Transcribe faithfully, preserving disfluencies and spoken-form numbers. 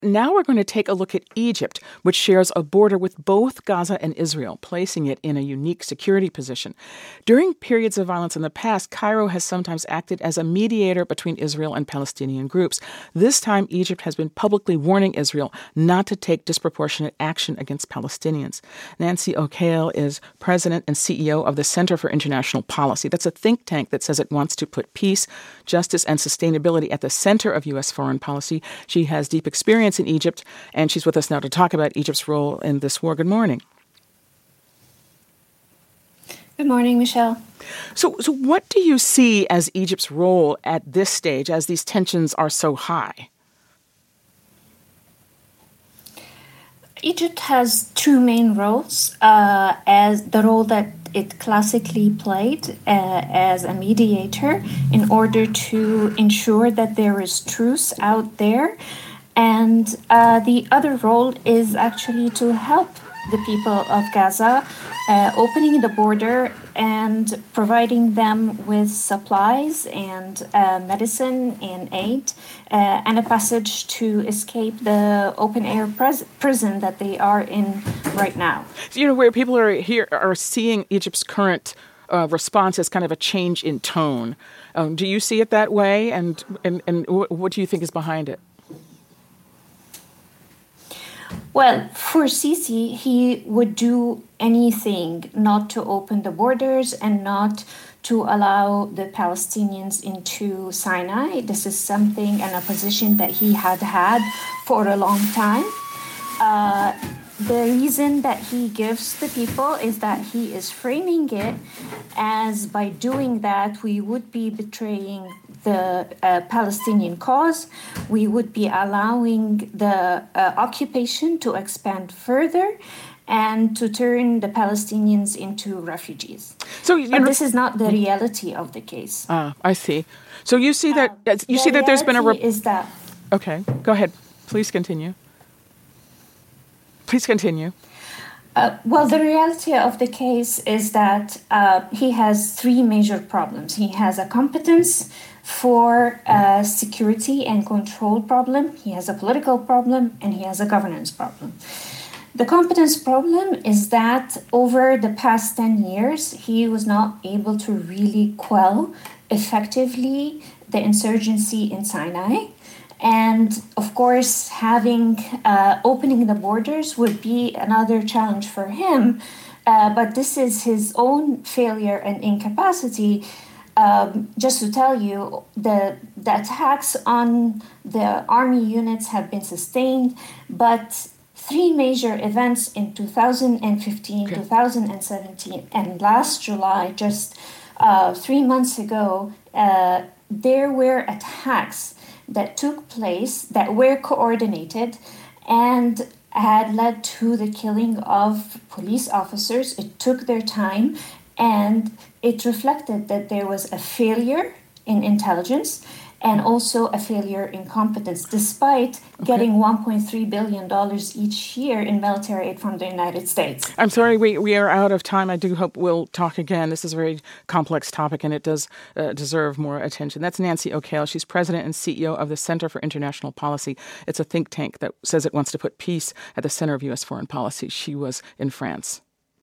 now we're going to take a look at Egypt, which shares a border with both Gaza and Israel, placing it in a unique security position. During periods of violence in the past, Cairo has sometimes acted as a mediator between Israel and Palestinian groups. This time, Egypt has been publicly warning Israel not to take disproportionate action against Palestinians. Nancy O'Kale is president and C E O of the Center for International Policy. That's a think tank that says it wants to put peace, justice, and sustainability at the center of U S foreign policy. She has deep experience in Egypt, and she's with us now to talk about Egypt's role in this war. Good morning. Good morning, Michelle. So, so what do you see as Egypt's role at this stage, as these tensions are so high? Egypt has two main roles, uh, as the role that it classically played uh, as a mediator in order to ensure that there is truce out there. And uh, the other role is actually to help the people of Gaza, uh, opening the border and providing them with supplies and uh, medicine and aid uh, and a passage to escape the open-air pres- prison that they are in right now. You know, where people are here are seeing Egypt's current uh, response as kind of a change in tone. Um, do you see it that way? And, and, and what do you think is behind it? Well, for Sisi, he would do anything not to open the borders and not to allow the Palestinians into Sinai. This is something and a position that he had had for a long time. Uh, the reason that he gives the people is that he is framing it as by doing that, we would be betraying the uh, Palestinian cause. We would be allowing the uh, occupation to expand further and to turn the Palestinians into refugees. So you know, this is not the reality of the case. Ah, I see. So you see that uh, you the see that there's been a. Re- is that okay? Go ahead. Please continue. Please continue. Uh, well, the reality of the case is that uh, he has three major problems. He has a competence for uh, security and control problem. He has a political problem, and he has a governance problem. The competence problem is that over the past ten years, he was not able to really quell effectively the insurgency in Sinai. And of course, having uh, opening the borders would be another challenge for him. Uh, but this is his own failure and incapacity. Um, just to tell you, the, the attacks on the army units have been sustained, but three major events in two thousand fifteen, okay. two thousand seventeen, and last July, just uh, three months ago, uh, there were attacks that took place that were coordinated and had led to the killing of police officers. It took their time, and it reflected that there was a failure in intelligence and also a failure in competence, despite okay. getting one point three billion dollars each year in military aid from the United States. I'm sorry, we, we are out of time. I do hope we'll talk again. This is a very complex topic, and it does uh, deserve more attention. That's Nancy O'Kale. She's president and C E O of the Center for International Policy. It's a think tank that says it wants to put peace at the center of U S foreign policy. She was in France.